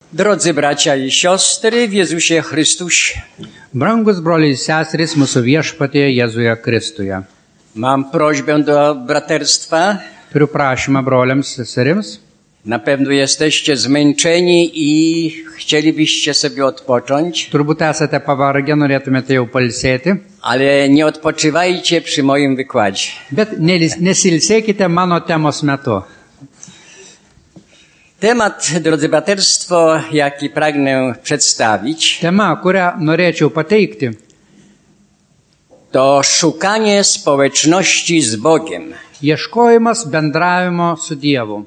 Drodzy bracia i siostry w Jezusie Chrystusie, Brangus broliai ir seserys mūsų viešpatyje Jėzuje Kristuje. mam prośbę do braterstwa. Turiu prašymą broliams ir seserims. Na pewno jesteście zmęczeni i chcielibyście sobie odpocząć, Turbūt esate pavargę, norėtumėte jau pailsėti, ale nie odpoczywajcie przy moim wykładzie. bet nesilsėkite mano temos metu. Temat, drodzy braterstwo, jaki pragnę przedstawić, Tema, kurią norėčiau pateikti, to szukanie społeczności z Bogiem. ieškojimas bendravimo su Dievu.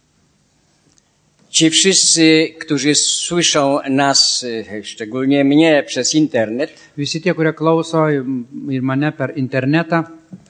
Ci wszyscy, którzy słyszą nas, szczególnie mnie, przez internet, Visi tie, kurie klauso ir mane per internetą,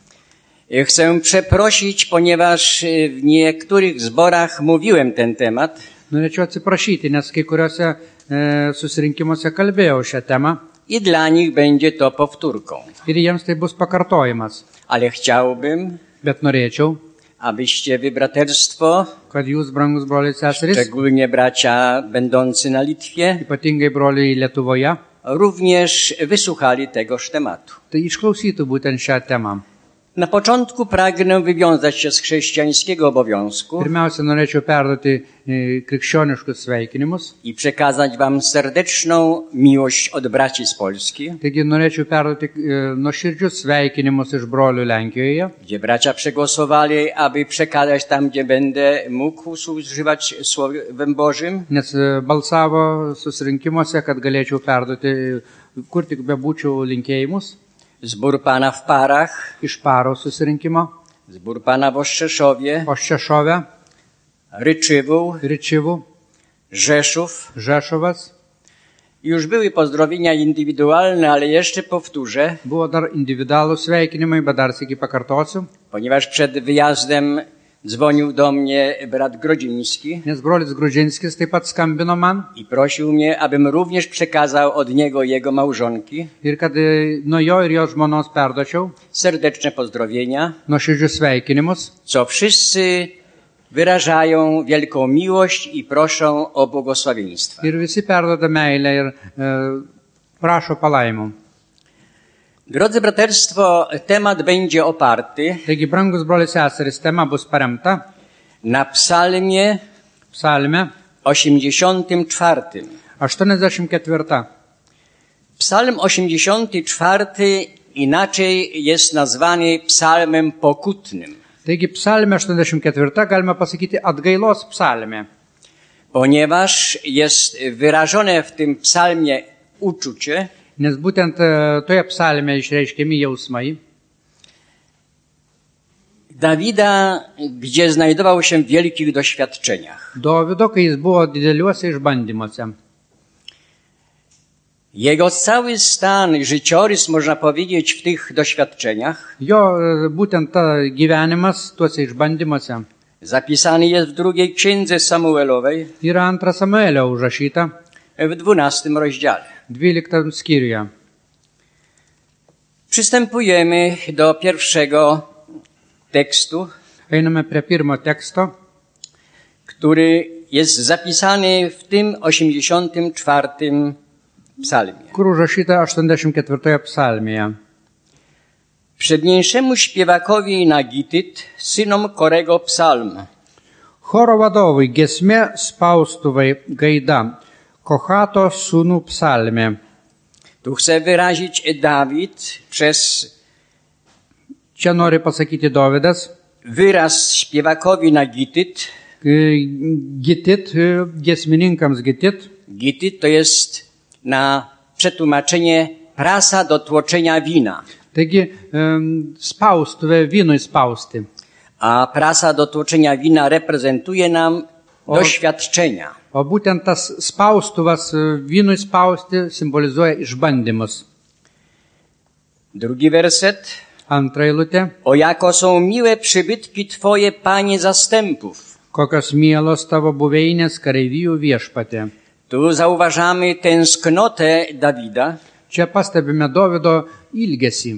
chcę przeprosić, ponieważ w niektórych zborach mówiłem ten temat, norėčiau atsiprašyti, nes kai kuriuose susirinkimuose kalbėjau šią temą i dla nich będzie to powtórką. ir jiems tai bus pakartojimas. Ale chciałbym, Bet norėčiau, abyście wy, braterstwo, kad jūs, brangus broliai ir seserys, szczególnie bracia będący na Litwie, ypatingai broliai Lietuvoje, również wysłuchali tegoż tematu. tai išklausytų būtent šią temą. Na początku pragnę wywiązać się z chrześcijańskiego obowiązku Pirmiausia, norėčiau perduoti krikščioniškus sveikinimus. i przekazać wam serdeczną miłość od braci z Polski, Taigi norėčiau perduoti nuoširdžius sveikinimus iš brolių Lenkijoje, gdzie bracia przegłosowali, aby przekazać tam, gdzie będę mógł używać Słowem Bożym. nes balsavo susirinkimuose, kad galėčiau perduoti, kur tik bebūčiau linkėjimus. Zbór Pana w Parach, Iš Paro susirinkimo, zbór Pana w Oszczeszowie, Oščešove, Ryczywół, Ryčivų, Rzeszów. Žešovas. Już były pozdrowienia indywidualne, ale jeszcze powtórzę, Buvo dar individualų sveikinimai, bet dar sėki pakartosiu, ponieważ przed wyjazdem dzwonił do mnie brat Grodziński nes brolis Grudžinskis taip pat skambino man i prosił mnie, abym również przekazał od niego i jego małżonki ir kad nuo jo ir jo žmonos perduočiau serdeczne pozdrowienia, nuoširdžius sveikinimus, co wszyscy wyrażają wielką miłość i proszą o błogosławieństwa. ir visi perduoda meilę ir prašo palaimų. Drodzy braterstwo, temat będzie oparty Taigi, brangus broliai seserys, tema bus paremta na psalmie psalme 84. 84. Psalm 84 inaczej jest nazwany psalmem pokutnym, Taigi, psalme 84 galima pasakyti atgailos psalme, ponieważ jest wyrażone w tym psalmie uczucie, nes būtent toje psalme išreiškiami jausmai Dawida, gdzie znajdował się w wielkich doświadczeniach. Dovydo, kai jis buvo dideliuose išbandymuose. Jego cały stan i życiorys, można powiedzieć, w tych doświadczeniach Jo būtent ta gyvenimas tuose išbandymuose zapisany jest w drugiej księdze Samuelowej yra 2 Samuelio užrašyta w 12 rozdziale. 12 skyriuje. Przystępujemy do pierwszego tekstu, Einame prie pirmo teksto, który jest zapisany w tym 84 psalmie. kur užrašyta 84 psalmėje. Przedniejszemu śpiewakowi na gityt, synom Korego psalm. Choro vadovui giesmė spaustuvai gaida, Kohato sūnų psalmė. Tu chce wyrazić Dawid przez Čia nori pasakyti Dovydas, wyraz śpiewakowi na gityt. gitit, giesmininkams gitit. Gityt to jest na przetłumaczenie prasa do tłoczenia wina. Taigi, spaustuvė vynui spausti. A prasa do tłoczenia wina reprezentuje nam doświadczenia. O būtent tas spaustuvas vynui spausti simbolizuoja išbandymus. Drugi werset. Antra eilutė. O jako są miłe przybytki Twoje, Panie zastępów. Kokios mielos tavo buveinės kareivijų viešpatė. Tu zauważamy tęsknotę Dawida Čia pastebime Dovydo ilgesį.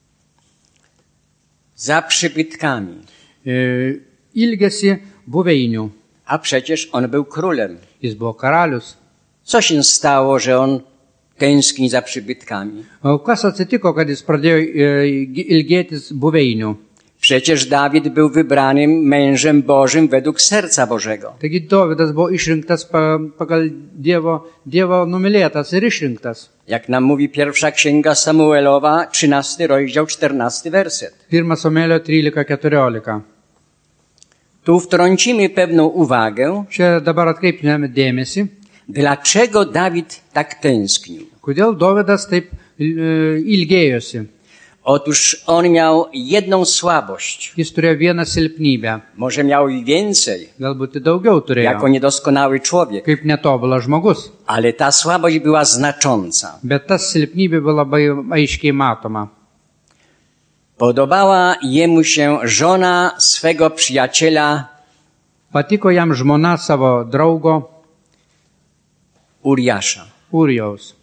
Za przybytkami. Ilgesį buveinių. A przecież on był królem. Jis buvo karalius. Co się stało, że on tęskni za przybytkami? O kas atsitiko, kad jis pradėjo ilgėtis buveinių? Przecież Dawid był wybranym mężem Bożym według serca Bożego. Taigi Dovydas buvo išrinktas pagal Dievo numylėtas ir išrinktas. Jak nam mówi pierwsza księga Samuelowa, 13 rozdział, 14 werset. 1 Samuelio 13-14. Tu wtrącimy pewną uwagę, Čia dabar atkreipinėme dėmesį, dlaczego Dawid tak tęsknił. kodėl Dovydas taip ilgėjosi. Otóż on miał jedną słabość, Jis turėjo vieną silpnybę, może miał i więcej, galbūt ir daugiau turėjo, jako niedoskonały człowiek, kaip netobulas žmogus. ale ta słabość była znacząca. Bet tas silpnybė buvo labai aiškiai matoma. Podobała jemu się żona swego przyjaciela Patiko jam žmona savo draugo Uriasza. Urijaus.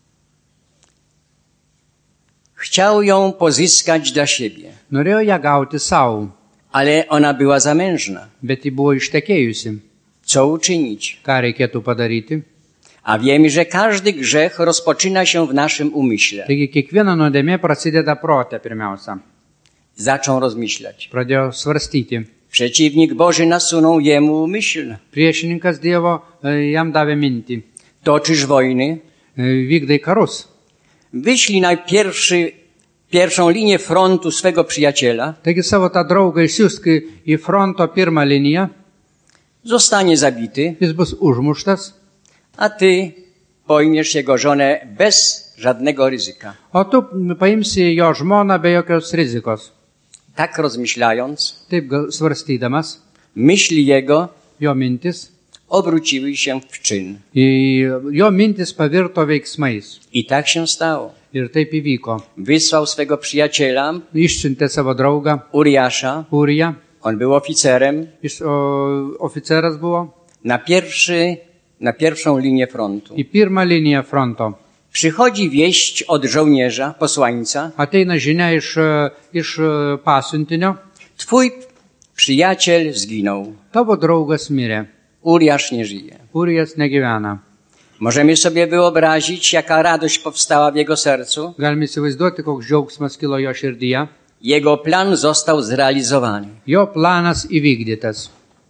Chciał ją pozyskać dla siebie, Norėjo ją gauti savo, ale ona była zamężna. bet ji buvo ištekėjusi. Co uczynić? Ką reikėtų padaryti? A wiemy, że każdy grzech rozpoczyna się w naszym umyśle. Taigi kiekviena nuodėmė prasideda prote pirmiausia. Zaczął rozmyślać. Pradėjo svarstyti. Przeciwnik Boży nasunął jemu myśl. Priešininkas Dievo jam davė mintį. Toczysz wojny, Vykdai karus. wyślij na pierwszą linię frontu swego przyjaciela, Taigi savo tą draugą išsiųsk į fronto pirmą liniją, zostanie zabity, jis bus užmuštas, a ty pojmiesz jego żonę bez żadnego ryzyka. o tu paimsi jo žmoną be jokios rizikos. Tak rozmyślając, Taip svarstydamas, myśli jego jo mintis, obróciły się w czyn. jo mintis pavirto veiksmais. I tak się stało. Ir taip įvyko. Wysłał swego przyjaciela Išsiuntė savo draugą Uriasza, Uriją, on był oficerem, oficeras buvo, na pierwszą linię frontu. į pirmą liniją fronto. Przychodzi wieść od żołnierza, posłańca. Ateina žinia iš pasiuntinio, Twój przyjaciel zginął. tavo draugas mirė, Uriasz nie żyje. Urijas negyvena. Możemy sobie wyobrazić, jaka radość powstała w jego sercu. Galime įsivaizduoti, koks džiaugsmas kilo jo širdyje. Jego plan został zrealizowany. Jo planas įvykdytas.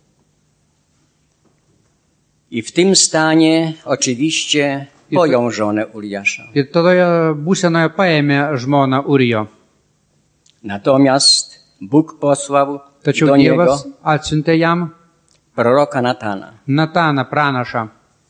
I w tym stanie oczywiście pojął żonę Uriasza. Ir toje būsenoje paėmė žmoną Urijo. Natomiast Bóg posłał Tačiau do niego Dievas atsiuntė jam proroka Natana. Nataną pranašą.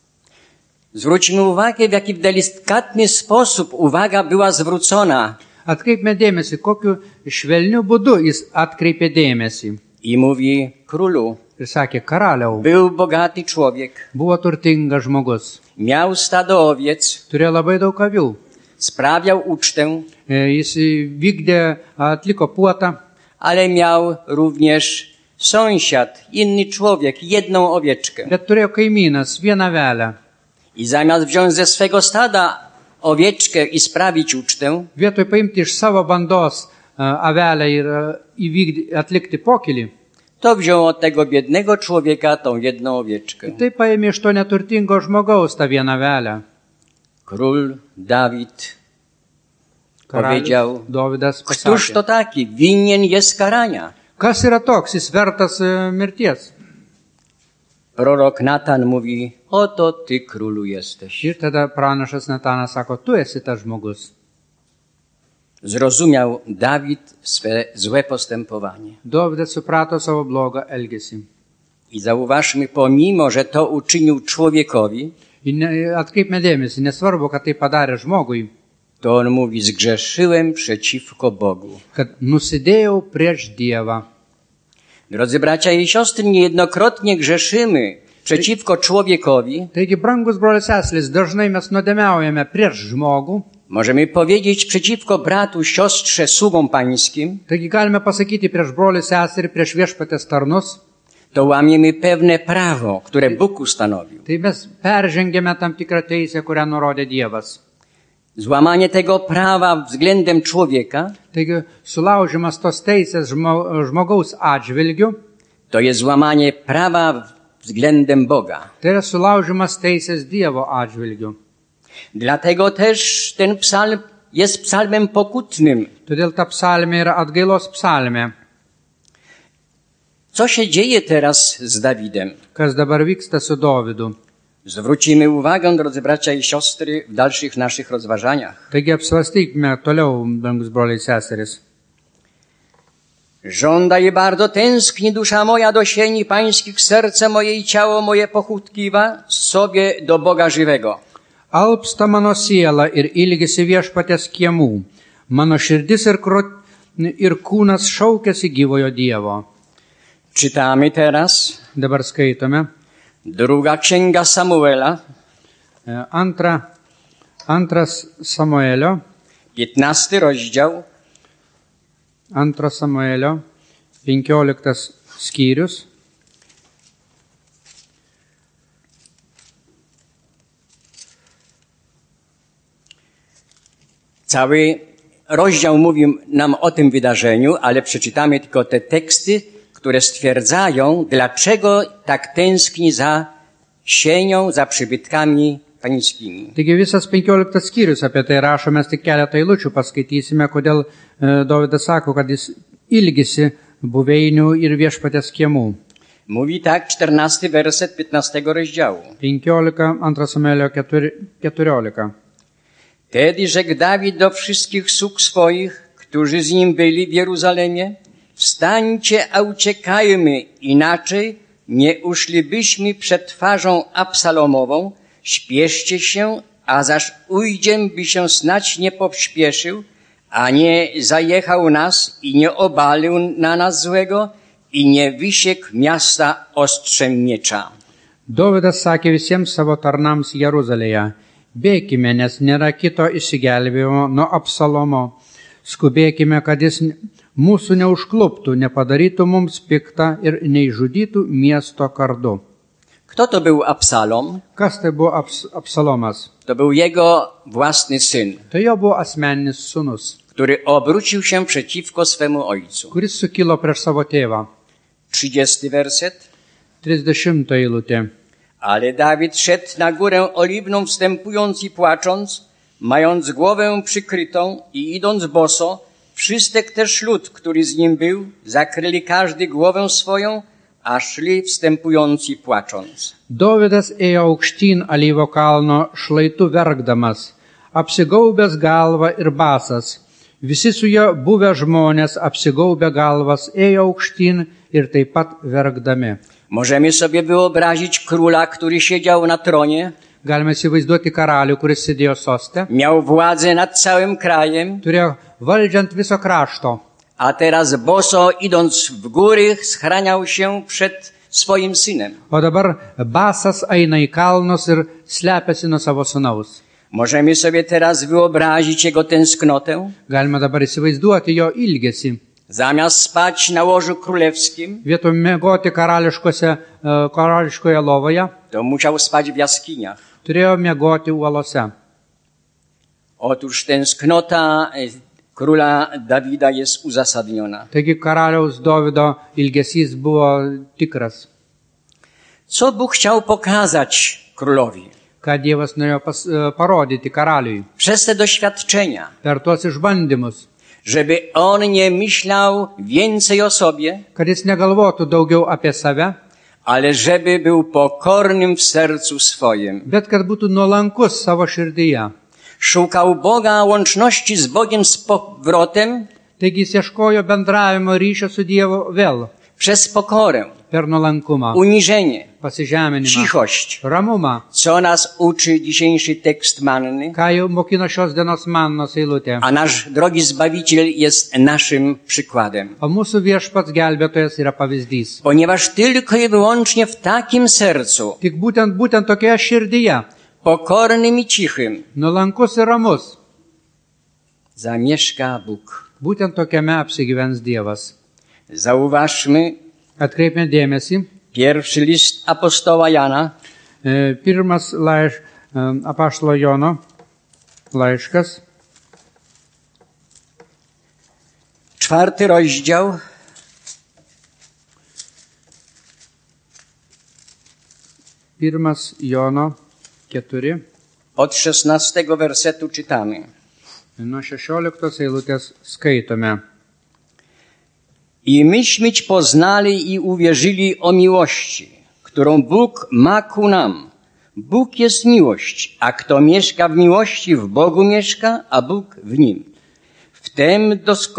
Zwróćmy uwagę, w jaki delikatny sposób uwaga była zwrócona. Atkreipme dėmesį, kokiu švelniu būdu jis atkreipė dėmesį. I mówi, królu, Ir sakė, karaliau, był bogaty człowiek, buvo turtingas žmogus. miał stado owiec, Turėjo labai daug avių. sprawiał ucztę, Jis atliko puotą, ale miał również sąsiad, inny człowiek, jedną owieczkę. bet turėjo kaimynas, vieną avelę. I zamiast wziąć ze swego stada owieczkę i sprawić ucztę, Vietoj paimti iš savo bandos avelę ir atlikti pokylį, to wziął od tego biednego człowieka tą jedną owieczkę. tai paėmė iš to neturtingo žmogaus tą vieną avelę. Król Dawid powiedział, Dovydas któż to pasakė, taki, winien jest karania. kas yra toks, jis vertas mirties. Prorok Natan mówi, oto ty królu jesteś. Ir tada pranašas Natanas sako, tu esi tas žmogus. Zrozumiał Dawid swe złe postępowanie. Dovydas suprato savo blogą elgesį. I zauważmy, pomimo, że to uczynił człowiekowi, Atkreipme dėmesį, nesvarbu, kad tai padarė žmogui, to on mówi, zgrzeszyłem przeciwko Bogu. kad nusidėjau prieš Dievą. Drodzy bracia i siostry, niejednokrotnie grzeszymy przeciwko człowiekowi. Taigi, brangus brolis seseris, dažnai mes nuodėmiaujame prieš žmogų. Możemy powiedzieć przeciwko bratu, siostrze, sługom pańskim. Taigi galime pasakyti prieš brolį seserį, prieš viešpatės tarnus. To łamiemy pewne prawo, które Bóg ustanowił. Tai mes peržengėme tam tikrą teisę, kurią nurodė Dievas. Złamanie tego prawa względem człowieka Taigi sulaužimas tos teisės žmogaus atžvilgių, to jest złamanie prawa względem Boga. Tai yra sulaužimas teisės Dievo atžvilgiu. Dlatego też ten psalm jest psalmem pokutnym. Todėl ta psalmė yra atgailos psalmė. Co się dzieje teraz z Dawidem? Kas dabar vyksta su Dovydu? Zwrócimy uwagę, drodzy bracia i siostry, w dalszych naszych rozważaniach. Taigi apsvarstykime toliau, brangus broliai seseris. Żąda bardzo tęskni dusza moja do sieni pańskich, serce moje i ciało moje pochutkiwa sobie do Boga żywego. Alpsta mano siela ir ilgisi viešpaties kiemų. Mano širdis ir kūnas šaukiasi gyvojo Dievo. Czytamy teraz Dabar skaitome. druga księga Samuela, Antras Samuelio, 15 rozdział, 15 skyrius. Cały rozdział mówi nam o tym wydarzeniu, ale przeczytamy tylko te teksty, które stwierdzają, dlaczego tak tęskni za sienią, za przybytkami pańskimi. Taigi visas 15 skyrius apie tai rašo, mes tik keletą eilučių paskaitysime, kodėl Dovydas sako, kad jis ilgisi buveinių ir viešpaties kiemų. Mówi tak 14 werset 15 rozdziału. 2 Samuelio 14. Wtedy rzekł Dawid do wszystkich sług swoich, którzy z nim byli w Jeruzalemie: wstańcie, a uciekajmy, inaczej nie uszlibyśmy przed twarzą Absalomową. Śpieszcie się, a zaż ujdziem, by się snać nie pośpieszył, a nie zajechał nas i nie obalił na nas złego i nie wysiekł miasta ostrzem miecza. Dovydas sakė visiems savo tarnams Jeruzalėje: bėkime, nes nėra kito išsigelbėjimo nuo Absalomo. Skubėkime, kad jis mūsų neužkluptų, nepadarytų mums piktą ir neižudytų miesto kardu. Kto to był Absalom? Kas tai buvo Absalomas? To był jego własny syn, Tai jo buvo asmeninis sūnus, który obrócił się przeciwko swemu ojcu. kuris sukilo prieš savo tėvą. 30 werset. 30 eilutė. Ale Dawid szedł na górę oliwną, wstępując i płacząc, mając głowę przykrytą i idąc boso. Wszystek też lud, który z nim był, zakryli każdy głowę swoją, a szli wstępując i płacząc. Dovydas ėjo aukštyn Alyvo kalno šlaitu verkdamas, apsigaubęs galvą ir basas. Visi su juo buvę žmonės apsigaubę galvas ėjo aukštyn ir taip pat verkdami. Możemy sobie wyobrazić króla, który siedział na tronie, Galime įsivaizduoti karalių, kuris sėdėjo soste, miał władzę nad całym krajem, turėjo valdžią ant viso krašto, a teraz boso idąc w góry schraniał się przed swoim synem. o dabar basas eina į kalnus ir slepiasi nuo savo sūnaus. Możemy sobie teraz wyobrazić jego tęsknotę. Galime dabar įsivaizduoti jo ilgesį. Zamiast spać na łożu królewskim, Vietoj miegoti karališkoje lovoje, to musiał spać w jaskiniach. turėjo miegoti uolose. Otóż tęsknota króla Dawida jest uzasadniona. Taigi karaliaus Dovydo ilgesys buvo tikras. Co Bóg chciał pokazać królowi? Ką Dievas norėjo parodyti karaliui Przez te doświadczenia, per tuos išbandymus, żeby on nie myślał więcej o sobie, kad jis negalvotų daugiau apie save, ale żeby był pokornym w sercu swoim. bet kad būtų nuolankus savo širdyje. Szukał Boga, łączności z Bogiem z powrotem Taigi jis ieškojo bendravimo ryšio su Dievu vėl przez pokorę, per nuolankumą, uniżenie, pasižeminimą, cichość. ramumą. Co nas uczy dzisiejszy tekst manny? Ką jau mokino šios dienos mannos eilutė. A nasz drogi Zbawiciel jest naszym przykładem. O mūsų viešpats gelbėtojas yra pavyzdys. Ponieważ tylko i wyłącznie w takim sercu, Tik būtent tokioje širdyje, pokornym i cichym, nuolankus ir ramus, zamieszka Bóg. būtent tokiame apsigyvens Dievas. Zauważmy Atkreipime dėmesį, pierwszy list apostoła Jana, pirmas apaštalo Jono laiškas, 4 rozdział, 1 Jono 4. Od 16 wersetu czytamy. Nuo 16 eilutės skaitome. I myśmy poznali i uwierzyli o miłości, którą Bóg ma ku nam. Bóg jest miłość, a kto mieszka w miłości, w Bogu mieszka, a Bóg w nim. W tym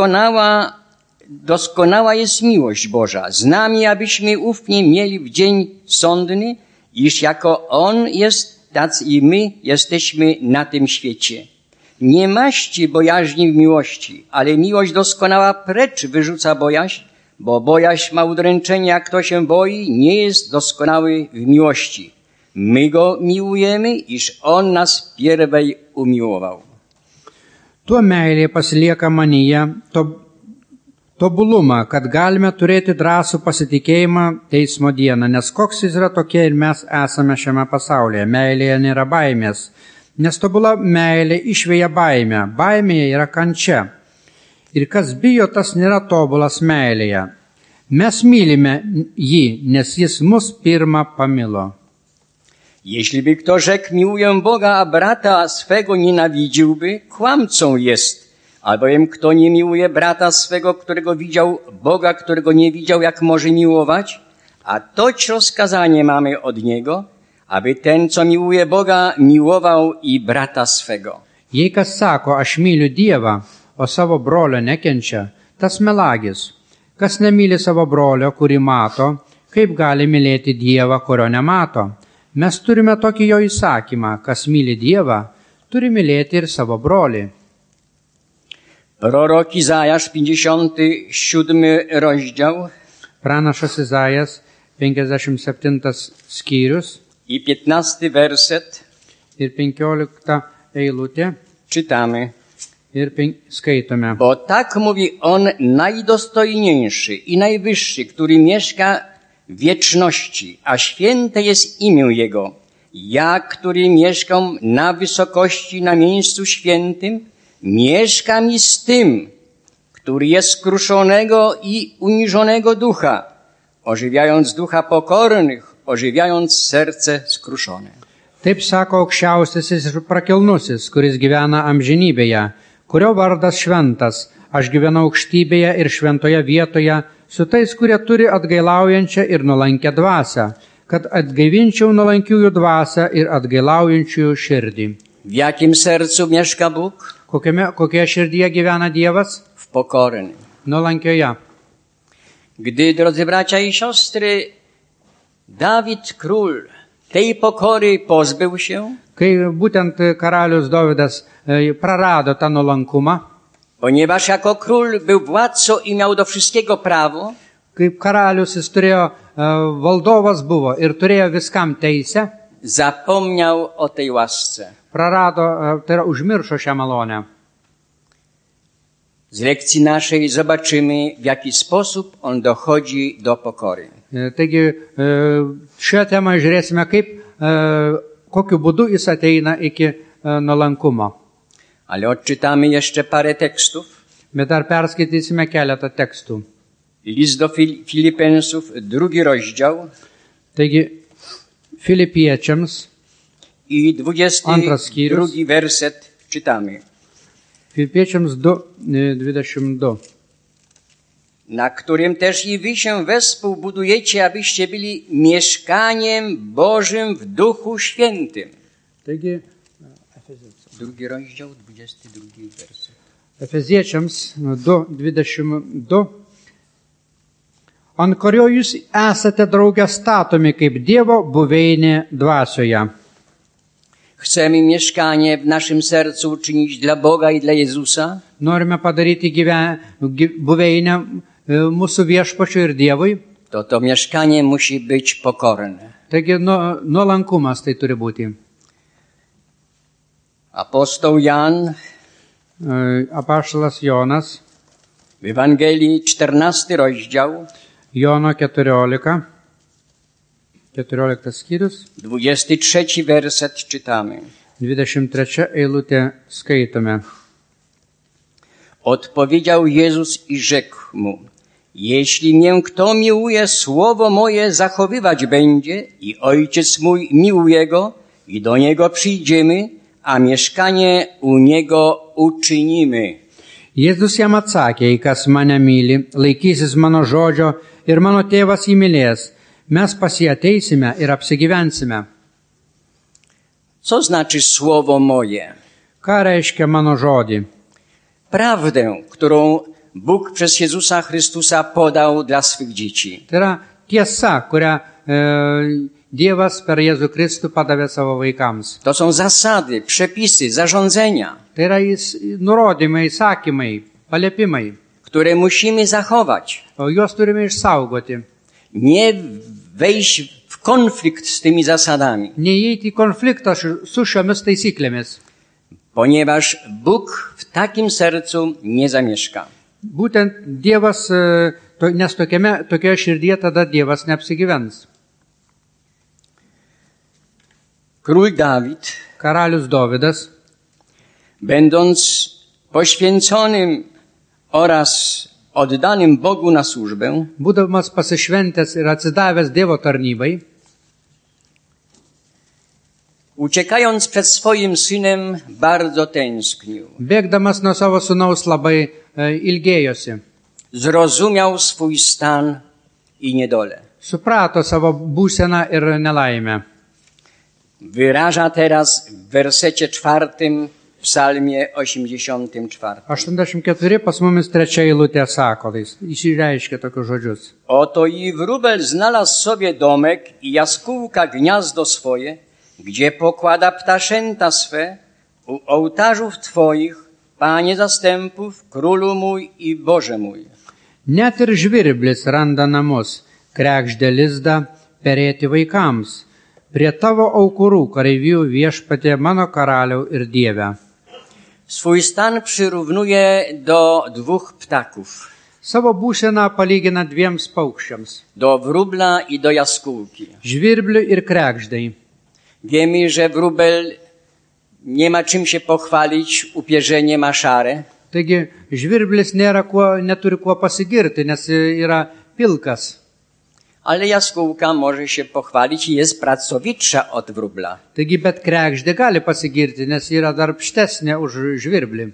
doskonała jest miłość Boża z nami, abyśmy ufnie mieli w dzień sądny, iż jako On jest, tacy i my jesteśmy na tym świecie. Nie maści bojaźni w miłości, ale miłość doskonała precz wyrzuca bojaźń, bo bojaźń ma udręczenie, a kto się boi, nie jest doskonały w miłości. My Go miłujemy, iż On nas pierwej umiłował. Tuo meilė pasilieka manyje tobulumą, kad galime turėti drąsų pasitikėjimą teismo dieną, nes koks jis yra tokie ir mes esame šiame pasaulyje. Meilėje nėra baimės, nes tobula meilė išveja baimę. Baimėje yra kančia. Ir kas bijo, tas nėra tobulas meilėje. Mes mylime jį, nes jis mus pirmą pamilo. Jeśli by kto rzekł, miłuję Boga, a brata swego nienawidziłby, kłamcą jest. Albowiem kto nie miłuje brata swego, którego widział, Boga, którego nie widział, jak może miłować? A toć rozkazanie mamy od Niego, aby ten, co miłuje Boga, miłował i brata swego. Jei kas sako, aš myliu Dievą, o savo brolio nekenčia, tas melagis. Kas nemyli savo brolio, kurį mato, kaip gali mylėti Dievą, kurio nemato? Mes turime tokį jo įsakymą, kas myli Dievą, turi mylėti ir savo brolį. Prorok Izajasz, 57 rozdział Pranašas Izajas, 57 skyrius i 15 werset ir 15 eilutė czytamy. ir skaitome. Bo tak mówi On, najdostojniejszy i najwyższy, który mieszka w wieczności, a święte jest imię Jego. Ja, który mieszkam na wysokości, na miejscu świętym, mieszkam i z tym, który jest skruszonego i uniżonego ducha, ożywiając ducha pokornych, ożywiając serce skruszone. Taip sako aukščiausiasis ir prakilnusis, kuris gyvena amžinybėje, kurio vardas šventas. Aš gyvenu aukštybėje ir šventoje vietoje su tais, kurie turi atgailaujančią ir nuolankę dvasią, kad atgaivinčiau nuolankiųjų dvasią ir atgailaujančiųjų širdį. W jakim sercu mieszka Bóg? Kokioje širdyje gyvena Dievas? W pokornym. Nuolankioje. Gdy, drodzy bracia i siostry, Dawid król tej pokory pozbył się, Kai būtent karalius Dovydas prarado tą nuolankumą, ponieważ jako król był władcą i miał do wszystkiego prawo, kaip karalius jis turėjo, valdovas buvo ir turėjo viskam teisę, zapomniał o tej łasce. prarado, tai yra užmiršo šią malonę. Z lekcji naszej zobaczymy, w jaki sposób on dochodzi do pokory. Taigi šią temą žiūrėsime, kokiu būdu jis ateina iki nuolankumo. Ale odczytamy jeszcze parę tekstów. Bet dar perskaitysime keletą tekstų. List do Filipensów, 2 rozdział Taigi Filipiečiams i 22 werset czytamy. Filipiečiams 2:22. Na którym też i wy się wespół budujecie, abyście byli mieszkaniem Bożym w Duchu Świętym. Taigi 2 rozdział, 22 werset. Efeziečiams 2:22. Ant kurio jūs esate drauge statomi kaip Dievo buveinė dvasioje. Chcemy mieszkanie w naszym sercu uczynić dla Boga i dla Jezusa. Norime padaryti buveinę mūsų viešpačiui ir Dievui. To mieszkanie musi być pokorne. Taigi nuolankumas tai turi būti. Apostoł Jan Apaštalas Jonas, w Ewangelii 14 rozdział, Jono 14 skyrius, 23 werset czytamy. 23 eilutė skaitome. Odpowiedział Jezus i rzekł mu: Jeśli mię kto miłuje, słowo moje zachowywać będzie i Ojciec mój miłuje go i do niego przyjdziemy, a mieszkanie u niego uczynimy. Jėzus jam atsakė, "Jei kas mane myli, laikysis mano žodžio ir mano tėvas jį mylės. Mes pas jį ateisime ir apsigyvensime." Co znaczy słowo moje? Ką reiškia mano žodį? Prawdę, którą Bóg przez Jezusa Chrystusa podał dla swych dzieci. Tai yra tiesa, kurią Dievas per Jėzų Kristų padavė savo vaikams. To są zasady, przepisy, zarządzenia, Tai yra nurodymai, įsakymai, paliepimai, które musimy zachować. o juos turime išsaugoti. Nie wejść w konflikt z tymi zasadami, Neįeiti į konfliktą su šiomis taisyklėmis. ponieważ Bóg w takim sercu nie zamieszka. Būtent Dievas, nes tokioje širdyje tada Dievas neapsigyvens. Król Dawid, Karalius Dovydas, będąc poświęconym oraz oddanym Bogu na służbę, būdamas pasišventęs ir atsidavęs Dievo tarnybai, uciekając przed swoim synem, bardzo tęsknił. bėgdamas nuo savo sūnaus labai ilgėjosi. Zrozumiał swój stan i niedolę. Suprato savo būseną ir nelaimę. Wyraża teraz w wersecie 4 w psalmie 84. 84 pas mumis 3 eilutė sako, tai išreiškia tokius žodžius. Oto i wróbel znalazł sobie domek i jaskółka gniazdo swoje, gdzie pokłada ptaszęta swe u ołtarzów Twoich, Panie zastępów, Królu mój i Boże mój. Net ir žvirblis randa namus, krekždė lizdą perėti vaikams, prie tavo aukurų kareivijų viešpatie mano karaliau ir Dieve. Swój stan przyrównuje do 2 ptaków, Savo būseną palygina 2 paukščiams do wróbla i do jaskółki. - žvirbliui ir krekždai. Wiemy, że wróbel nie ma czym się pochwalić, upierzenie ma szare, Taigi žvirblis neturi kuo pasigirti, nes yra pilkas. ale jaskółka może się pochwalić i jest pracowitsza od wróbla. Taigi bet krekždė gali pasigirti, nes yra darbštesnė už žvirblį.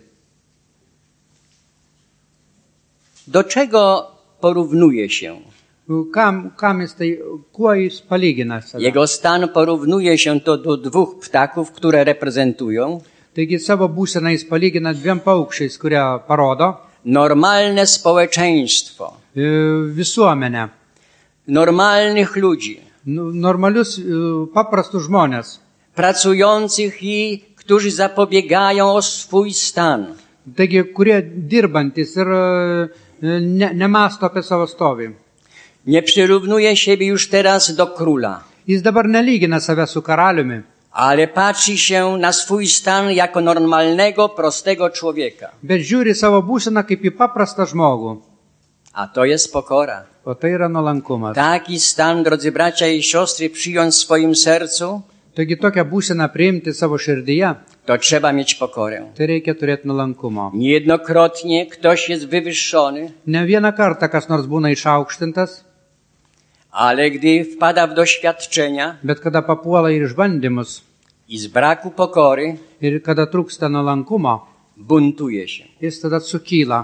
Do czego porównuje się? Kam jis tai, kuo jis palygina save? Jego stan porównuje się to do 2 ptaków, które reprezentują Taigi savo būseną jis palygina 2 paukščiais, kurie parodo normalne społeczeństwo, visuomenę, normalnych ludzi, normalius paprastus žmonės. pracujących i którzy zapobiegają o swój stan. Taigi, kurie dirbantis ir nemasto apie savo stovį. Nie przyrównuje siebie już teraz do króla, Jis dabar nelygina save su karaliumi, ale patrzy się na swój stan jako normalnego, prostego człowieka. bet žiūri savo būseną kaip į paprastą žmogų. A to jest pokora. O tai yra nuolankumas. Taki stan, drodzy bracia i siostry, przyjąć w swoim sercu, Taigi tokią būseną priimti savo širdyje, to trzeba mieć pokorę. tai reikia turėti nuolankumo. Niejednokrotnie ktoś jest wywyższony, Ne vieną kartą kas nors būna išaukštintas, ale gdy wpada w doświadczenia bet kada papuola ir išbandymus i z braku pokory, ir kada trūksta nuolankumo, buntuje się. jis tada sukyla.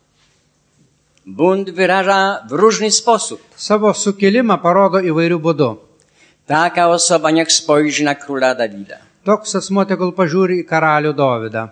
Bunt wyraża w różny sposób. Savo sukilimą parodo įvairių būdų. Taka osoba niech spojrzy na króla Dawida. Toks asmuo tegul pažiūri į karalių Dovydą.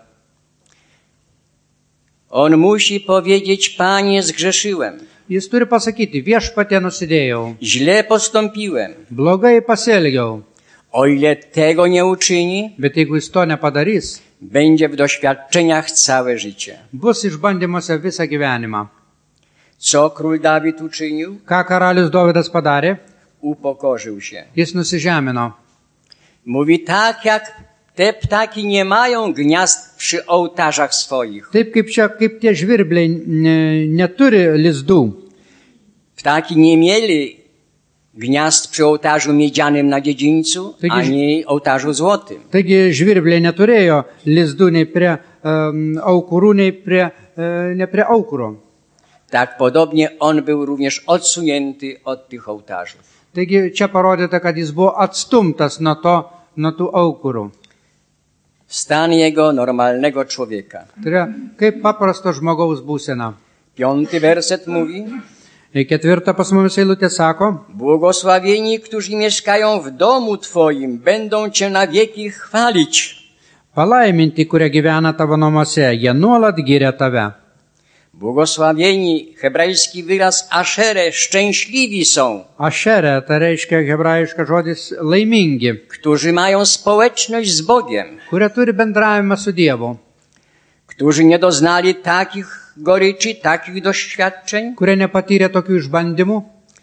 On musi powiedzieć, Panie, zgrzeszyłem, Jis turi pasakyti, viešpatie nusidėjau, źle postąpiłem. blogai pasielgiau, O ile tego nie uczyni, bet jeigu jis to nepadarys, będzie w doświadczeniach całe życie. bus išbandymuose visą gyvenimą. Co król Dawid uczynił? Ką karalius Dovydas padarė? Upokorzył się. Jis nusižemino. Mówi, tak jak te ptaki nie mają gniazd przy ołtarzach swoich. Taip kaip tie žvirbliai neturi lizdų. Ptaki nie mieli gniazd przy ołtarzu miedzianym na dziedzińcu, Taigi- ani ołtarzu złotym. Taigi žvirbliai neturėjo lizdų nei prie aukurų, nei ne prie aukuro. tak podobnie on był również odsunięty od tych ołtarzy. Taigi čia parodyta, kad jis buvo atstumtas nuo tų aukurų. Stan jego normalnego człowieka. Tai yra kaip paprasto žmogaus būsena. 5 werset mówi: 4 pas mumis eilutė sako, błogosławieni, którzy mieszkają w domu Twoim, będą Cię na wieki chwalić. palaiminti, kurie gyvena tavo namuose, jie nuolat giria tave. Błogosławieni, hebrajski wyraz ashere, szczęśliwi są, Ašerė, tai reiškia hebrajiškas žodis laimingi, którzy mają społeczność z Bogiem, kurie turi bendravimą su Dievu, którzy nie doznali takich goryczy, takich doświadczeń, kurie nepatyrė tokių išbandymų,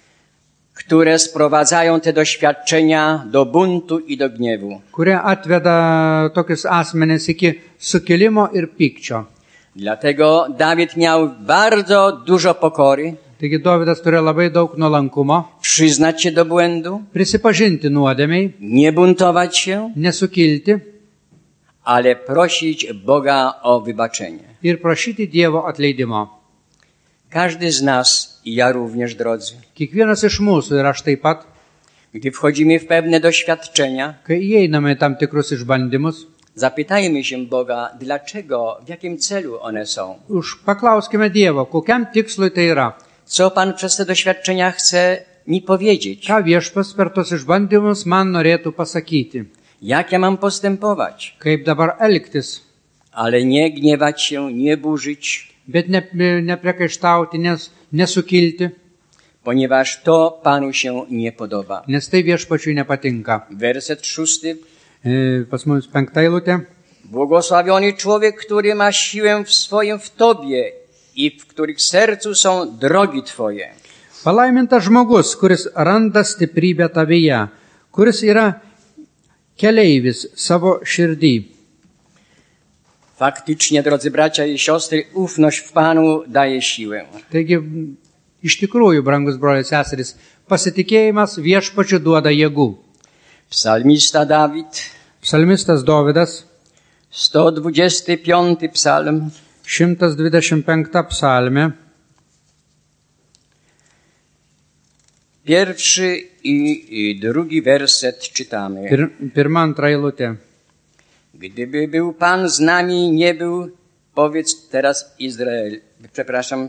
które sprowadzają te doświadczenia do buntu i do gniewu. kurie atveda tokius asmenis iki sukilimo ir pykčio. Dlatego Dawid miał bardzo dużo pokory, Taigi Dovydas turėjo labai daug nuolankumo, przyznać się do błędu, prisipažinti nuodėmiai, nie buntować się, nesukilti ale prosić Boga o wybaczenie. ir prašyti Dievo atleidimo. Każdy z nas, i ja również, drodzy, Kiekvienas iš mūsų ir aš taip pat, gdy wchodzimy w pewne doświadczenia, kai įeiname į tam tikrus išbandymus, zapytajmy się Boga, dlaczego, w jakim celu one są. paklauskime Dievo, kokiam tikslui tai yra. Co Pan przez te doświadczenia chce mi powiedzieć? Ką viešpas per tos išbandymus man norėtų pasakyti. Jak ja mam postępować? Kaip dabar elgtis, Ale nie gniewać się, nie burzyć, bet nepriekaištauti, nesukilti, ponieważ to Panu się nie podoba. nes tai viešpačiui nepatinka. Werset 6. Pas mumis 5 eilutė. Błogosławiony człowiek, który ma siłę w Tobie i w których sercu są drogi Twoje. Palaimintas žmogus, kuris randa stiprybę tavyje, kuris yra keleivis savo širdį. Faktycznie, drodzy bracia i siostry, ufność w Panu daje siłę. Taigi, iš tikrųjų, brangus broliai seserys, pasitikėjimas viešpačiu duoda jėgų. Psalmista Dawid, Psalmistas Dovydas, 125 psalm, 125 psalmė, pierwszy i drugi werset czytamy. pirma antra eilutė. Gdyby był Pan z nami, nie był, powiedz teraz Izrael, przepraszam,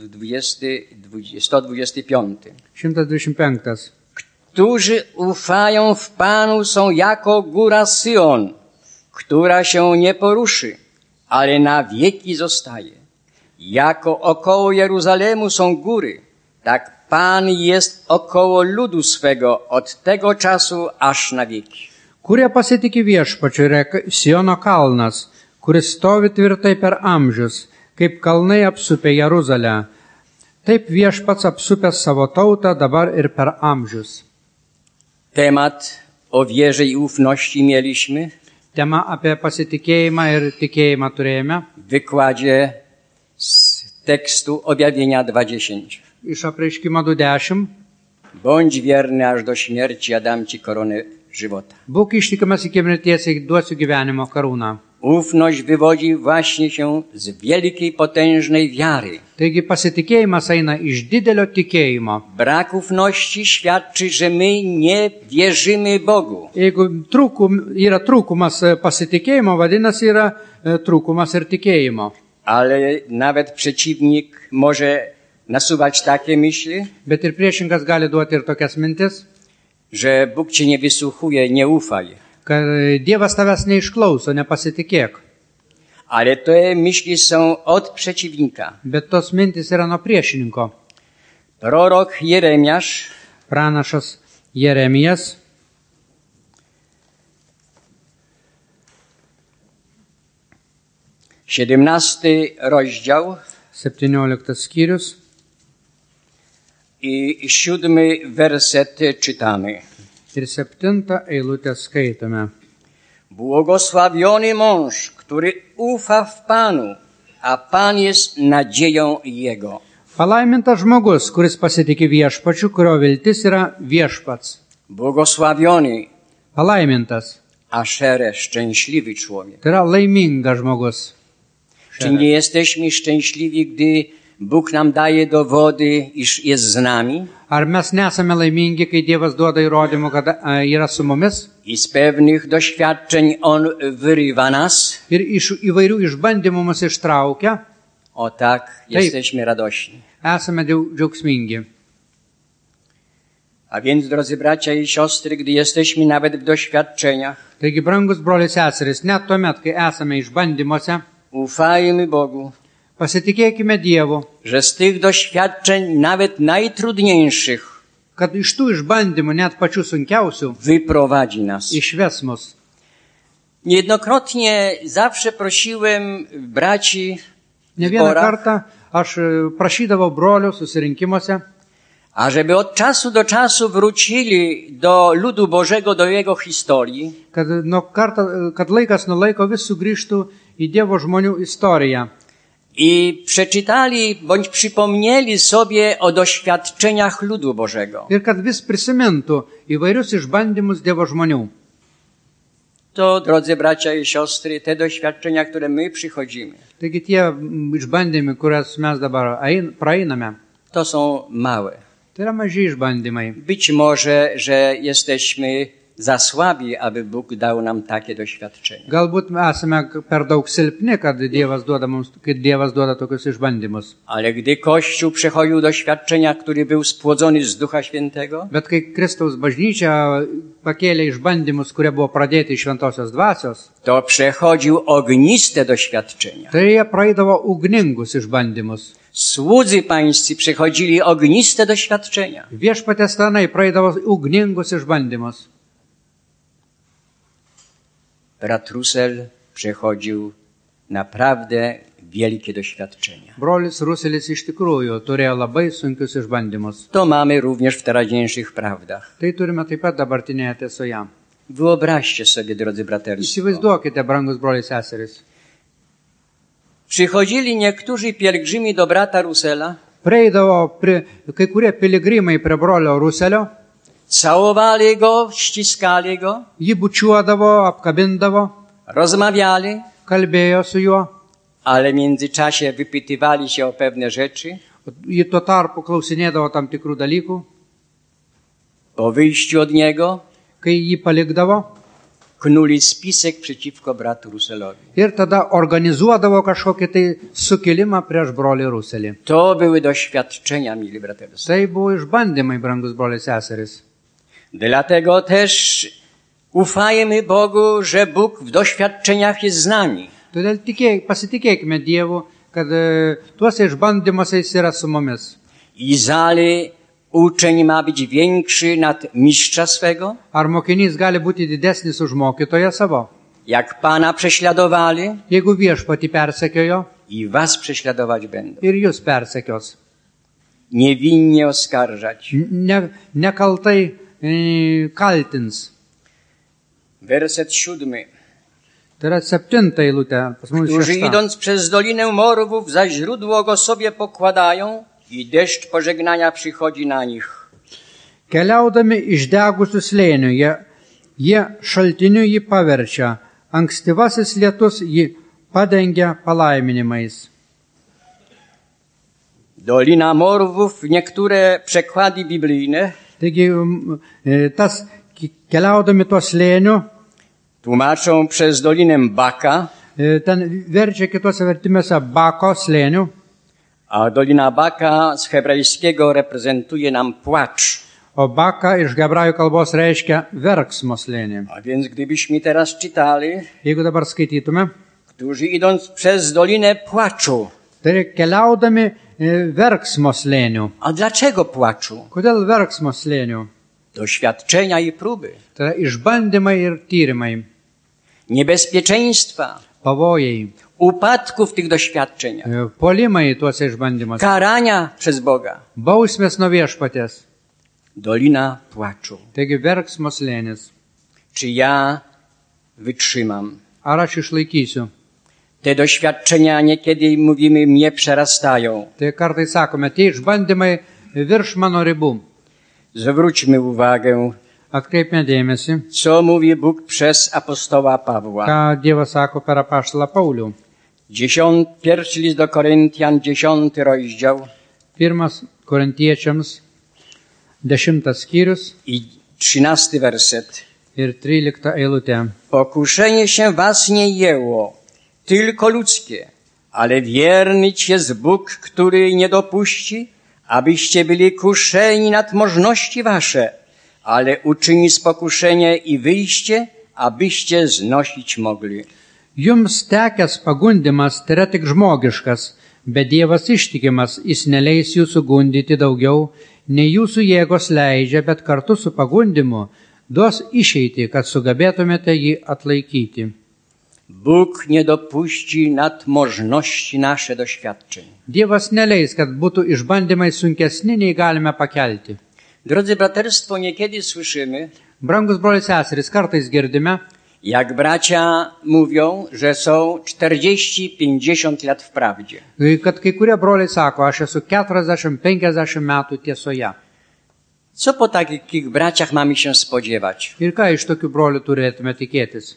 125. 125. Którzy ufają w Panu są jako góra Syjon, która się nie poruszy, ale na wieki zostaje. Jako około Jeruzalemu są góry, tak Pan jest około ludu swego od tego czasu aż na wieki. Kurie pasitikė viešpačiu yra Siono kalnas, kuris stovi tvirtai per amžius, kaip kalnai apsupė Jeruzalę. Taip viešpats apsupęs savo tautą dabar ir per amžius. Temat o wierze i ufności mieliśmy Tema apie pasitikėjimą ir tikėjimą turėjome w wykładzie z tekstu Objawienia 2:10. iš apreiškimo 2:10. Bądź wierny aż do śmierci, a dam ci koronę żywota. Būk ištikimas iki mirties ir duosiu gyvenimo karūną. Ufność wywodzi właśnie się z wielkiej, potężnej wiary. Taigi pasitikėjimas eina iš didelio tikėjimo. Brak ufności świadczy, że my nie wierzymy Bogu. Jeigu yra trūkumas pasitikėjimo, vadinasi yra trūkumas ir tikėjimo. Ale nawet przeciwnik może nasuwać takie myśli, Bet ir priešingas gali duoti ir tokias mintis, że Bóg cię nie wysłuchuje, nie ufaj. kad Dievas tavęs neišklauso, nepasitikėk. Ale te myśli są od przeciwnika. Bet tos mintis yra nuo priešininko. Prorok Jeremiasz, Pranašas Jeremijas, 17 rozdział 17 skyrius i 7 werset czytamy. ir 7 eilutę skaitome. Błogosławiony mąż, który ufa w Panu, a Pan jest nadzieją jego. Palaimintas žmogus, kuris pasitikė viešpačiu, kurio viltis yra viešpats. Błogosławiony, Palaimintas. Ashere, szczęśliwy człowiek. Tai yra laimingas žmogus. Czy nie jesteśmy szczęśliwi, gdy Bóg nam daje dowody, iż jest z nami Ar mes nesame laimingi, kai Dievas duoda įrodymų, kad yra su mumis? i z pewnych doświadczeń On wyrywa nas? Ir iš įvairių išbandymų mus ištraukia? O tak, jesteśmy radośni. Esame džiaugsmingi. A więc, drodzy bracia i siostry, gdy jesteśmy nawet w doświadczeniach, Taigi, brangus broliai seserys, net tuomet, kai esame išbandymuose, ufajmy Bogu, pasitikėkime Dievu, że z tych doświadczeń, nawet najtrudniejszych, kad iš tų išbandymų, net pačių sunkiausių, wyprowadzi nas. išves mus. Niejednokrotnie zawsze prosiłem braci Ne w vieną zborach, kartą aš prašydavau brolių susirinkimuose, ażeby od czasu do czasu wrócili do ludu Bożego, do jego historii kad laikas nuo laiko vis sugrįžtų į Dievo žmonių istoriją i przeczytali bądź przypomnieli sobie o doświadczeniach ludu Bożego. ir kad vis prisimintų įvairius išbandymus Dievo žmonių. To, drodzy bracia i siostry, te doświadczenia, które my przychodzimy, Taigi tie išbandymai, kurias mes dabar praeiname, to są małe. tai yra maži išbandymai. Być może, że jesteśmy za słabi, aby Bóg dał nam takie doświadczenia. Galbūt esame per daug silpni, kad Dievas duoda tokius išbandymus. Ale gdy Kościół przechodził doświadczenia, który był spłodzony z Ducha Świętego, Bet kai Kristaus bažnyčia pakėlė išbandymus, kurie buvo pradėti iš Šventosios dvasios, to przechodził ogniste doświadczenia. tai jie praeidavo ugningus išbandymus. Słudzy pańscy przechodzili ogniste doświadczenia. Viešpaties tarnai praeidavo ugningus išbandymus. Brat Russell przechodził naprawdę wielkie doświadczenia. Brolis Ruselis iš tikrųjų turėjo labai sunkius išbandymus. To mamy również w teraźniejszych prawdach. Tai turime taip pat dabartinėje tiesoje. Wyobraźcie sobie, drodzy braterstwo, Įsivaizduokite, brangus broliai seserys. przychodzili niektórzy pielgrzymi do brata Russella, Prieidavo kai kurie piligrimai prie brolio Ruselio, całowali go, ściskali go, jį bučiuodavo, apkabindavo, rozmawiali, kalbėjo su juo, ale w międzyczasie wypytywali się o pewne rzeczy. jį tuo tarpu klausinėdavo tam tikrų dalykų, Po wyjściu od niego kai jį palikdavo knuli spisek przeciwko bratu Russellowi. ir tada organizuodavo kažkokį tai sukilimą prieš brolį Ruselį. To były doświadczenia, mili braterstwo. Tai buvo išbandymai, brangus broliai seserys. Dlatego też ufajmy Bogu, że Bóg w doświadczeniach jest z nami. Todėl pasitikėkime Dievu, kad tuose išbandymuose jis yra su mumis. Izali uczeń ma być większy nad mistrza swego? Ar mokinys gali būti didesnis už mokytoją savo? Jak Pana prześladowali Jeigu viešpatį persekiojo i was prześladować będą. ir jūs persekios. Niewinnie oskarżać. Nekaltai kaltins. Werset 7. Tai yra 7 eilutė, pas mus Którzy 6. idąc przez Dolinę Morwów za źródło go sobie pokładają i deszcz pożegnania przychodzi na nich. Keliaudami išdegusių slėnių, jie šaltiniu jį paverčia, ankstyvasis lietus jį padengia palaiminimais. Dolina Morwów, niektóre przekłady biblijne Taigi, tas keliaudami tuo slėniu, tłumaczą przez Dolinę Baka, ten verčia kitose vertimėse Bako slėniu, a Dolina Baka z hebrajskiego reprezentuje nam płacz. o Baka iš hebrajų kalbos reiškia verksmo slėnį. A więc gdybyśmy teraz czytali, Jeigu dabar skaitytume, którzy idąc przez Dolinę Płaczu. tai keliaudami verksmo slėniu. A dlaczego płaczu? Kodėl verksmo slėniu? Doświadczenia i próby, Tai yra išbandymai ir tyrimai, niebezpieczeństwa, pavojai, upadku w tych doświadczeniach, puolimai tuose išbandymuose, karania przez Boga. bausmės nuo viešpaties. Dolina Płaczu. Taigi verksmo slėnis. Czy ja wytrzymam? Ar aš išlaikysiu? Te doświadczenia niekiedy, mówimy, mnie przerastają. Tai kartais sakome, tie išbandymai virš mano ribų. Zwróćmy uwagę, Atkreipime dėmesį, co mówi Bóg przez apostoła Pawła. ką Dievas sako per apaštalą Paulių. Pierwszy list do Koryntian, 10 rozdział 1 Korintiečiams 10 skyrius i 13 werset. ir 13 eilutė. Pokuszenie się was nie jęło, tylko ludzkie, ale wiernyć jest Bóg, który nie dopuści, abyście byli kuszeni nad możności wasze, ale uczyni z pokuszenia i wyjście, abyście znosić mogli. Jums tekęs pagundimas tai yra tik žmogiškas, bet Dievas ištikimas, jis neleis jūsų gundyti daugiau, nei jūsų jėgos leidžia, bet kartu su pagundimu duos išeitį, kad sugebėtumėte jį atlaikyti. Bóg nie dopuści nad możności nasze doświadczeń. Dievas neleis, kad būtų išbandymai sunkesni, nei galime pakelti. Drodzy braterstwo, niekiedy słyszymy, Brangus broliai seserys, kartais girdime, jak bracia mówią, że są 40-50 lat w prawdzie. kad kai kurie broliai sako, aš esu 40-50 metų tiesoje. Co po takich braciach mamy się spodziewać? Ir ką iš tokių brolių turėtume tikėtis?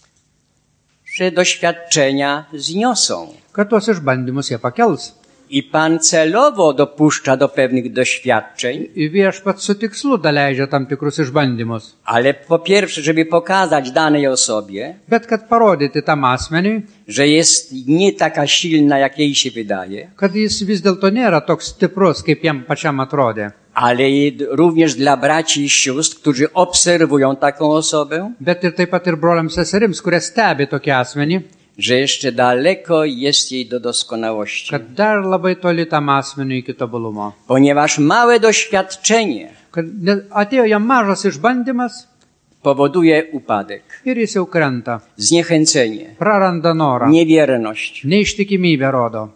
Że doświadczenia zniosą. Kad tuos išbandymus jie pakels. I Pan celowo dopuszcza do pewnych doświadczeń, Viešpats su tikslu daleidžia tam tikrus išbandymus. ale po pierwsze, żeby pokazać danej osobie, Bet kad parodyti tam asmeniui, że jest nie taka silna, jak jej się wydaje, kad jis vis dėlto nėra toks stiprus, kaip jam pačiam atrodė. ale i również dla braci i sióstr, którzy obserwują taką osobę, Bet ir taip pat ir broliams seserims, kurie stebi tokį asmenį, że jeszcze daleko jest jej do doskonałości. kad dar labai toli tam asmeniui iki tobulumo. Ponieważ małe doświadczenie Kad atėjo jam mažas išbandymas powoduje upadek, ir jis jau krenta. zniechęcenie, Praranda norą. niewierność. Neištikimybę rodo.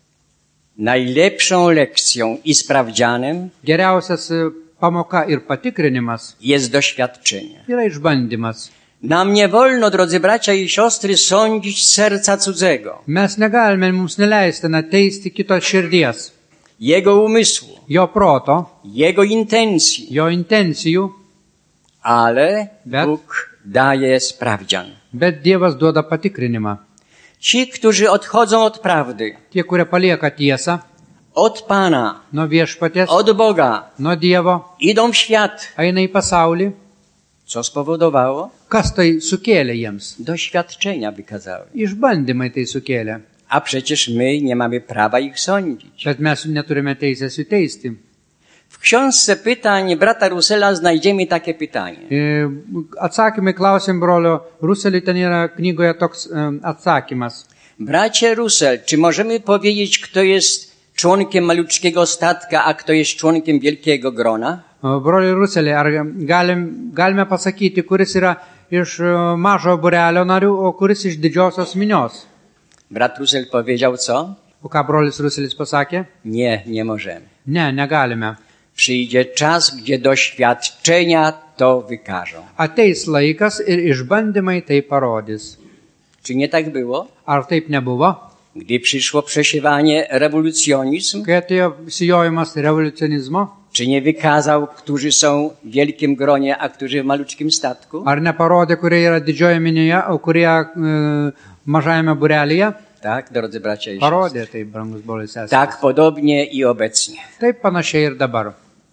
Najlepszą lekcją i sprawdzianem Geriausias pamoka ir patikrinimas jest doświadczenie. yra išbandymas. Nam nie wolno, drodzy bracia i siostry, sądzić serca cudzego, Mes negalime, mums neleistina teisti kito širdies, jego umysłu, jo proto, jego intencji, jo intencijų, ale Bet- Bóg daje sprawdzian. bet Dievas duoda patikrinimą. Ci, którzy odchodzą od prawdy, Tie, kurie palieka tiesą od Pana, nuo viešpaties, od Boga, nuo Dievo, idą w świat. eina į pasaulį, Co spowodowało? kas tai sukėlė jiems? Doświadczenia wykazały. Išbandymai tai sukėlė. A przecież my nie mamy prawa ich sądzić. Bet mes neturime teisės jų teisti. W książce pytań brata Rusela znajdziemy takie pytanie. Atsakymai klausim brolio Ruselį, ten yra knygoje toks atsakymas. Bracie Rusel, czy możemy powiedzieć, kto jest członkiem maluczkiego statka, a kto jest członkiem wielkiego grona? Broliai Ruselį, ar galime pasakyti, kuris yra iš mažo būrelio narių, o kuris iš didžiosios minios? Brat Rusel powiedział co? O ką brolis Ruselis pasakė? Nie, nie możemy. Ne, negalime. Przyjdzie czas, gdzie doświadczenia to wykażą. Ateis laikas ir išbandymai tai parodys. Czy nie tak było? Ar taip nebuvo? Gdy przyszło przesiewanie rewolucjonizm, Kai atėjo sijojimas revoliucionizmo, czy nie wykazał, którzy są w wielkim gronie, a którzy w maluczkim statku? ar neparodė, kurie yra didžioje minioje, o kurie mažajame būrelyje? Tak, drodzy bracia i siostry. Parodė tai, brangus broliai seserys. Tak podobnie i obecnie. Taip panašiai ir dabar.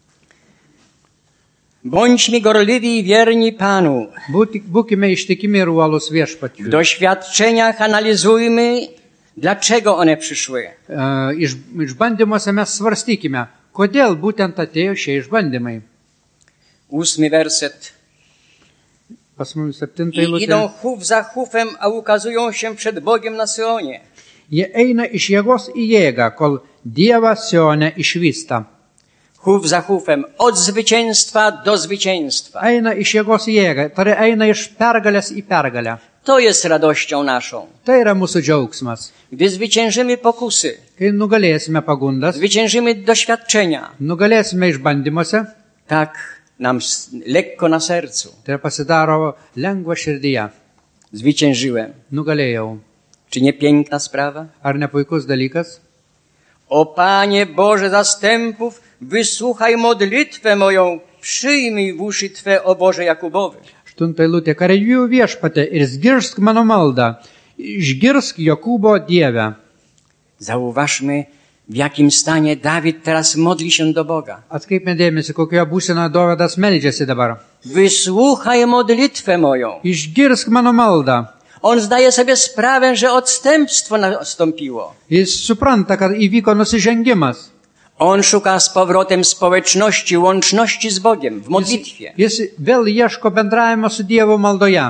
Bądźmy gorliwi i wierni Panu. Būkime ištikimi ir uolus W viešpačiui. doświadczeniach analizujmy, dlaczego one przyszły. Išbandymuose mes svarstykime, kodėl būtent atėjo šie išbandymai. 8 werset. Pas mums 7 I idą eilutė. chów za chówem, a ukazują się przed Bogiem na Syonie. Jie eina iš jėgos į jėgą, kol Dievas Sione išvysta. Chów za chówem, od zwycięstwa do zwycięstwa. Eina iš jėgos į jėgą, tai yra eina iš pergalės į pergalę. To jest radością naszą. Tai yra mūsų džiaugsmas. Gdy zwyciężymy pokusy, Kai nugalėsime pagundas, zwyciężymy doświadczenia, nugalėsime išbandymuose, tak nam lekko na sercu. tai pasidaro lengva širdyje. Zwyciężyłem. Nugalėjau. Czy nie piękna sprawa? Ar ne puikus dalykas? O Panie Boże zastępów, wysłuchaj modlitwę moją, przyjmij w uszy Twe, o Boże Jakubowy. 8 eilutė. Kareivių viešpatė ir išgirsk mano maldą išgirsk Jokūbo Dieve. Zauważmy, w jakim stanie Dawid teraz modli się do Boga. Atkreipime dėmesį, kokioje būsenoje Dovydas meldžiasi dabar. Wysłuchaj modlitwę moją. Išgirsk mano maldą. On zdaje sobie sprawę, że odstępstwo nastąpiło. Jis supranta, kad įvyko nusižengimas. On szuka z powrotem społeczności, łączności z Bogiem w modlitwie. Jis vėl ieško bendravimo su Dievu maldoje.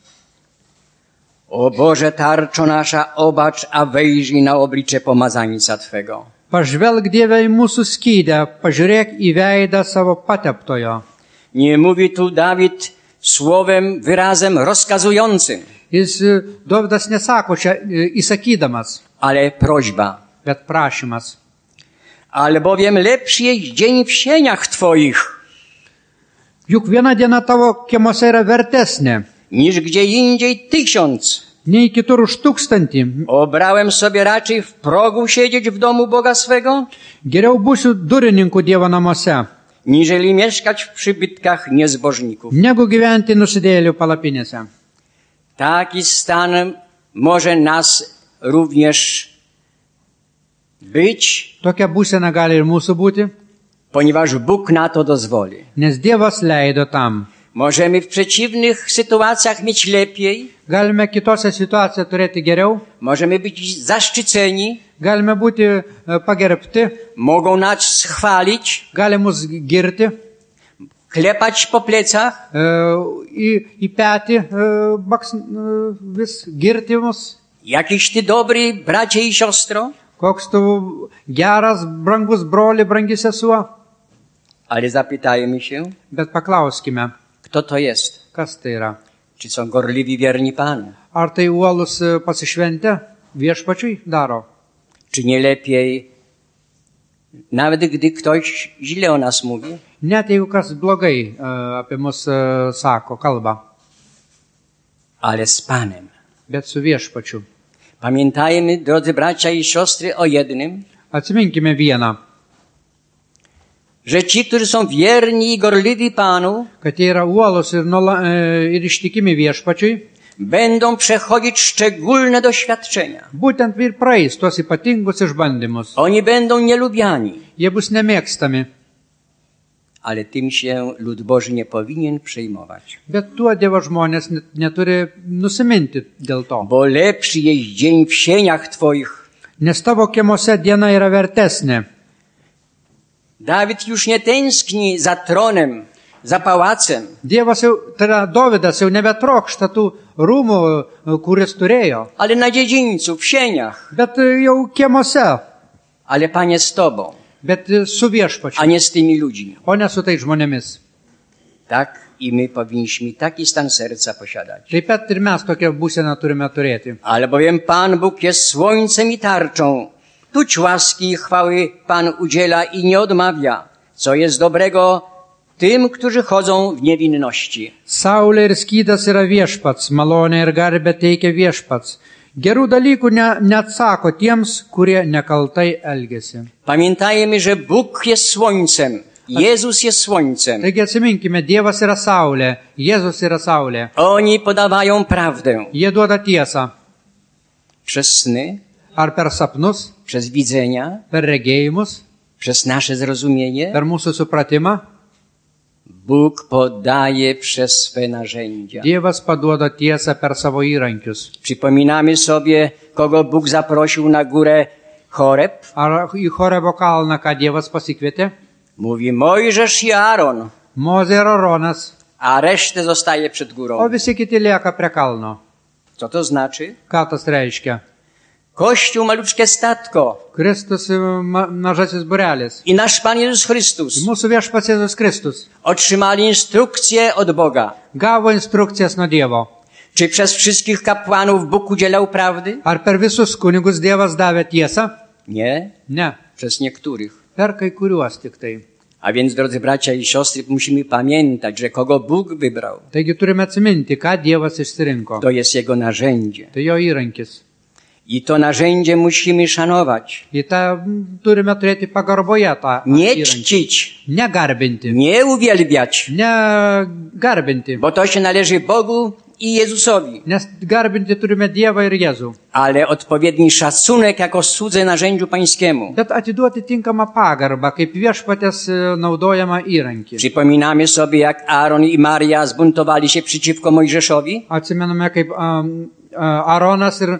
O Boże, tarczo nasza, obacz, a wejrzyj na oblicze pomazańca Twego. Pažvelk Dieve į mūsų skydę, pažiūrėk į veidą savo pateptojo. Nie mówi tu Dawid słowem, wyrazem rozkazującym, Jis Dovydas nesako čia įsakydamas, ale prośba. bet prašymas. Albowiem lepszy jest dzień w sieniach Twoich, Juk viena diena tavo kiemuose yra vertesnė, niż gdzie indziej 1000. nei kitur už 1000. Obrałem sobie raczej w progu siedzieć w domu Boga swego, Geriau būsiu durininku Dievo namuose, niżeli mieszkać w przybytkach niezbożników. negu gyventi nusidėlių palapinėse. Taki stan może nas również być, Tokia būsena gali ir mūsų būti, ponieważ Bóg na to dozwoli. nes Dievas leido tam. Możemy w przeciwnych sytuacjach mieć lepiej, Galime kitose situacijose turėti geriau, możemy być zaszczyceni, galime būti pagerbti, mogą nas chwalić, gali mus girti, klepać po plecach, į petį vis girti mus. jakiś ty dobry bracie i siostro, Koks tu geras, brangus broli, brangi sesuo. ale zapytajmy się, Bet paklauskime, kto to jest? kas tai yra. Czy są gorliwi wierni Panu? Ar tai uolus pasišventę viešpačiui daro? Czy nie lepiej, nawet gdy ktoś źle o nas mówi, Net jeigu kas blogai apie mus sako, kalba, ale z Panem. bet su viešpačiu. Pamiętajmy, drodzy bracia i siostry, o jednym, Atsiminkime vieną, że ci, którzy są wierni i gorliwi Panu, kad jie yra uolus ir ištikimi viešpačiui, będą przechodzić szczególne doświadczenia. būtent ir praeis tuos ypatingus išbandymus. Oni będą nielubiani, Jie bus nemėgstami, ale tym się lud Boży nie powinien przejmować. bet tuo Dievo žmonės neturi nusiminti dėl to. Bo lepszy jest dzień w sieniach Twoich. Nes tavo kiemuose diena yra vertesnė. Dawid już nie tęskni za tronem, za pałacem, Dievas jau, tai yra Dovydas jau nebetrokšta tų rūmų, kuris turėjo, ale na dziedzińcu, w sieniach. bet jau kiemuose, Ale Panie z Tobą, bet su viešpačiu, a nie z tymi ludźmi. o ne su tais žmonėmis. Tak i my powinniśmy taki stan serca posiadać. Taip pat ir mes tokią būseną turime turėti. Albowiem Pan Bóg jest słońcem i tarczą. Tuć łaski i chwały Pan udziela i nie odmawia, co jest dobrego tym, którzy chodzą w niewinności. Saulė ir skydas yra viešpats, malonė ir garbė teikia viešpats. Gerų dalykų neatsako tiems, kurie nekaltai elgesi. Pamiętajmy, że Bóg jest słońcem. Jezus jest słońcem. Taigi atsiminkime, Dievas yra saulė, Jėzus yra saulė. Oni podawają prawdę Jie duoda tiesą. przez sny, Ar per sapnus, przez widzenia, per regėjimus, przez nasze zrozumienie. per mūsų supratimą. Bóg podaje przez swe narzędzia. Dievas paduoda tiesą per savo įrankius. Przypominamy sobie, kogo Bóg zaprosił na górę Choreb. Ar į Horebo kalną, ką Dievas pasikvietė? Mówi Mojżesz i Aaron, Mozė ir Aronas, a resztę zostaje przed o górą. visi kiti lieka prie kalno. Co to znaczy? Ką tas reiškia? Kościół, maluczkie statko Kristus mažasis burelis. i nasz Pan Jezus Chrystus Mūsų viešpats Jėzus Kristus otrzymali instrukcje od Boga. gavo instrukcijas nuo Dievo. Czy przez wszystkich kapłanów Bóg udzielał prawdy? Ar per visus kunigus Dievas davė tiesą? Nie, Ne, przez niektórych. per kai kuriuos tik tai. A więc, drodzy bracia i siostry, musimy pamiętać, że kogo Bóg wybrał, Taigi turime atsiminti, ką Dievas išsirinko. to jest Jego narzędzie. Tai jo įrankis. I to narzędzie musimy szanować, Į tą turime turėti pagarboje tą nie įrankį. czcić, Negarbinti. nie uwielbiać, Negarbinti. bo to się należy Bogu i Jezusowi, Nes garbinti turime Dievą ir Jėzų. ale odpowiedni szacunek jako słudze narzędziu pańskiemu. Bet atiduoti tinkamą pagarbą, kaip viešpatės naudojama įrankį. Przypominamy sobie, jak Aaron i Maria zbuntowali się przeciwko Mojżeszowi. Atsimename, kaip Aronas ir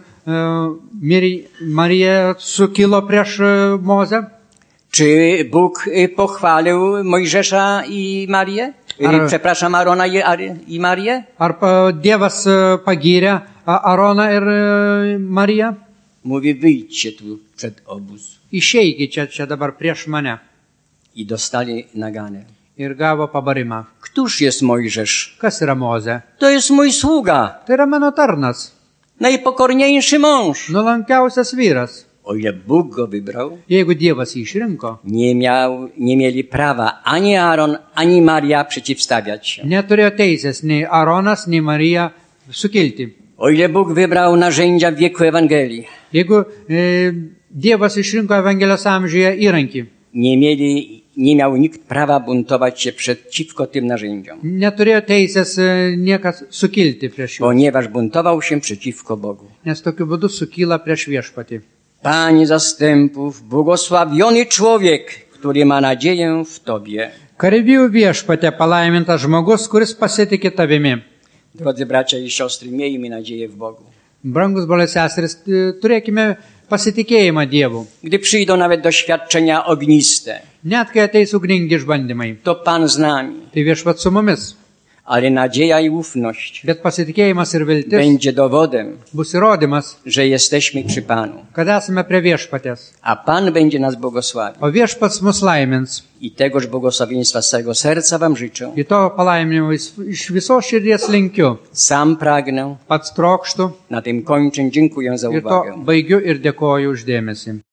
Marija sukilo prieš Mozę. Czy Bóg pochwalił Mojżesza i Marię? Przepraszam, Arona i Marię? Ar Dievas pagyrė Aroną ir Mariją? Mówi, wyjdźcie tu przed obóz. Išeikite čia dabar prieš mane. I dostali naganę. Ir gavo pabarimą. Któż jest Mojżesz? Kas yra Mozė? To jest mój sługa, Tai yra mano tarnas, najpokorniejszy mąż. nuolankiausias vyras. O ile Bóg go wybrał, Jeigu Dievas jį išrinko, nie mieli prawa ani Aaron, ani Maria przeciwstawiać się. neturėjo teisės nei Aronas, nei Marija sukilti. O ile Bóg wybrał narzędzia w wieku Ewangelii, Jeigu Dievas išrinko Evangelijos amžiuje įrankį, nie miał nikt prawa buntować się przeciwko tym narzędziom, neturėjo teisės niekas sukilti prieš jų, ponieważ buntował się przeciwko Bogu. nes tokiu būdu sukyla prieš viešpatį. Panie zastępów, błogosławiony człowiek, który ma nadzieję w Tobie. Kareivijų viešpatė palaimintas žmogus, kuris pasitikė tavimi. Drodzy bracia i siostry, miejmy nadzieję w Bogu. Brangus broliai seserys, turėkime pasitikėjimą Dievu. Gdy przyjdą nawet doświadczenia ogniste, Net kai ateis ugningi išbandymai, to Pan z nami, tai viešpats su mumis. ale nadzieja i ufność Bet pasitikėjimas ir viltis będzie dowodem, bus įrodymas, że jesteśmy przy Panu, kad esame prie viešpatės. a Pan będzie nas błogosławił. O viešpats mus laimins. I tegoż błogosławieństwa z całego serca Wam życzę. Į to palaiminimą iš visos širdies linkiu. Sam pragnę. Pats trokštų Na tym kończę. Dziękuję za ir to uwagę. baigiu ir dėkoju uždėmesi.